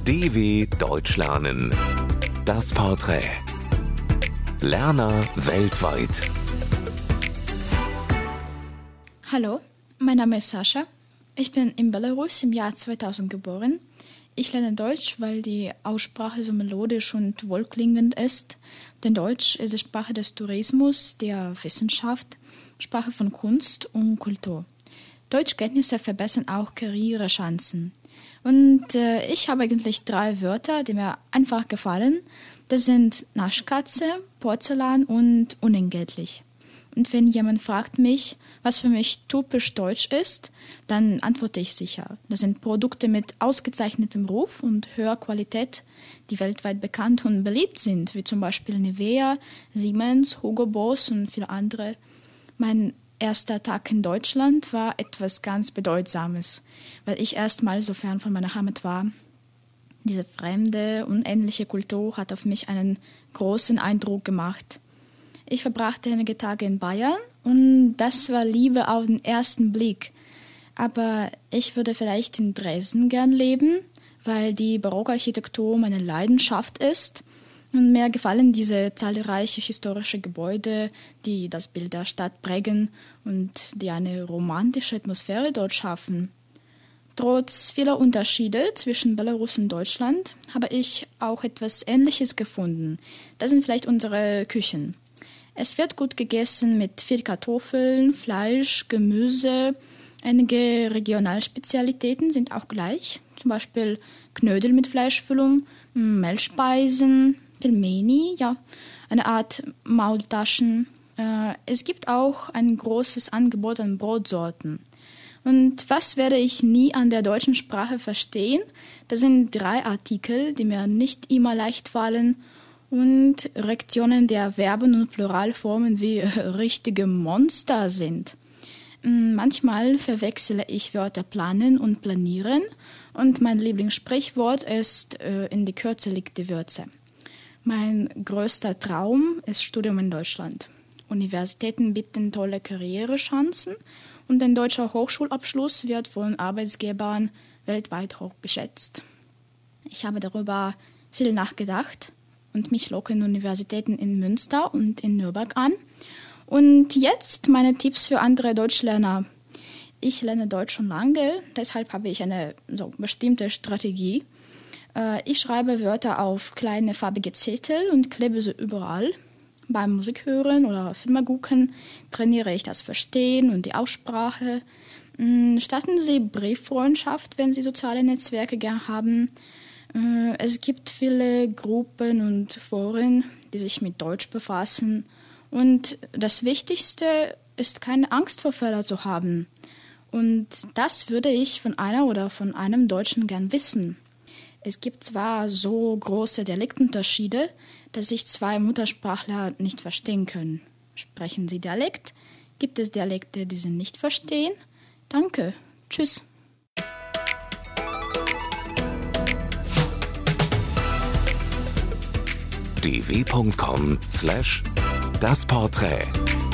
DW Deutsch lernen. Das Porträt. Lerner weltweit. Hallo, mein Name ist Sascha. Ich bin in Belarus im Jahr 2000 geboren. Ich lerne Deutsch, weil die Aussprache so melodisch und wohlklingend ist. Denn Deutsch ist die Sprache des Tourismus, der Wissenschaft, Sprache von Kunst und Kultur. Deutschkenntnisse verbessern auch Karrierechancen. Und ich habe eigentlich 3 Wörter, die mir einfach gefallen. Das sind Naschkatze, Porzellan und unentgeltlich. Und wenn jemand fragt mich, was für mich typisch deutsch ist, dann antworte ich sicher. Das sind Produkte mit ausgezeichnetem Ruf und höherer Qualität, die weltweit bekannt und beliebt sind, wie zum Beispiel Nivea, Siemens, Hugo Boss und viele andere. Mein erster Tag in Deutschland war etwas ganz Bedeutsames, weil ich erstmal so fern von meiner Heimat war. Diese fremde, unähnliche Kultur hat auf mich einen großen Eindruck gemacht. Ich verbrachte einige Tage in Bayern und das war Liebe auf den ersten Blick. Aber ich würde vielleicht in Dresden gern leben, weil die Barockarchitektur meine Leidenschaft ist. Und mir gefallen diese zahlreichen historischen Gebäude, die das Bild der Stadt prägen und die eine romantische Atmosphäre dort schaffen. Trotz vieler Unterschiede zwischen Belarus und Deutschland habe ich auch etwas Ähnliches gefunden. Das sind vielleicht unsere Küchen. Es wird gut gegessen mit viel Kartoffeln, Fleisch, Gemüse. Einige Regionalspezialitäten sind auch gleich, zum Beispiel Knödel mit Fleischfüllung, Mehlspeisen, Pelmeni, ja, eine Art Maultaschen. Es gibt auch ein großes Angebot an Brotsorten. Und was werde ich nie an der deutschen Sprache verstehen? Das sind 3 Artikel, die mir nicht immer leicht fallen und Reaktionen der Verben und Pluralformen wie richtige Monster sind. Manchmal verwechsle ich Wörter planen und planieren und mein Lieblingssprichwort ist, in die Kürze liegt die Würze. Mein größter Traum ist Studium in Deutschland. Universitäten bieten tolle Karrierechancen und ein deutscher Hochschulabschluss wird von Arbeitgebern weltweit hoch geschätzt. Ich habe darüber viel nachgedacht und mich locken Universitäten in Münster und in Nürnberg an. Und jetzt meine Tipps für andere Deutschlerner. Ich lerne Deutsch schon lange, deshalb habe ich eine bestimmte Strategie. Ich schreibe Wörter auf kleine farbige Zettel und klebe sie überall. Beim Musikhören oder Filme gucken trainiere ich das Verstehen und die Aussprache. Starten Sie Brieffreundschaft, wenn Sie soziale Netzwerke gern haben. Es gibt viele Gruppen und Foren, die sich mit Deutsch befassen. Und das Wichtigste ist, keine Angst vor Fehlern zu haben. Und das würde ich von einer oder von einem Deutschen gern wissen. Es gibt zwar so große Dialektunterschiede, dass sich 2 Muttersprachler nicht verstehen können. Sprechen Sie Dialekt? Gibt es Dialekte, die Sie nicht verstehen? Danke. Tschüss. dw.com/dasporträt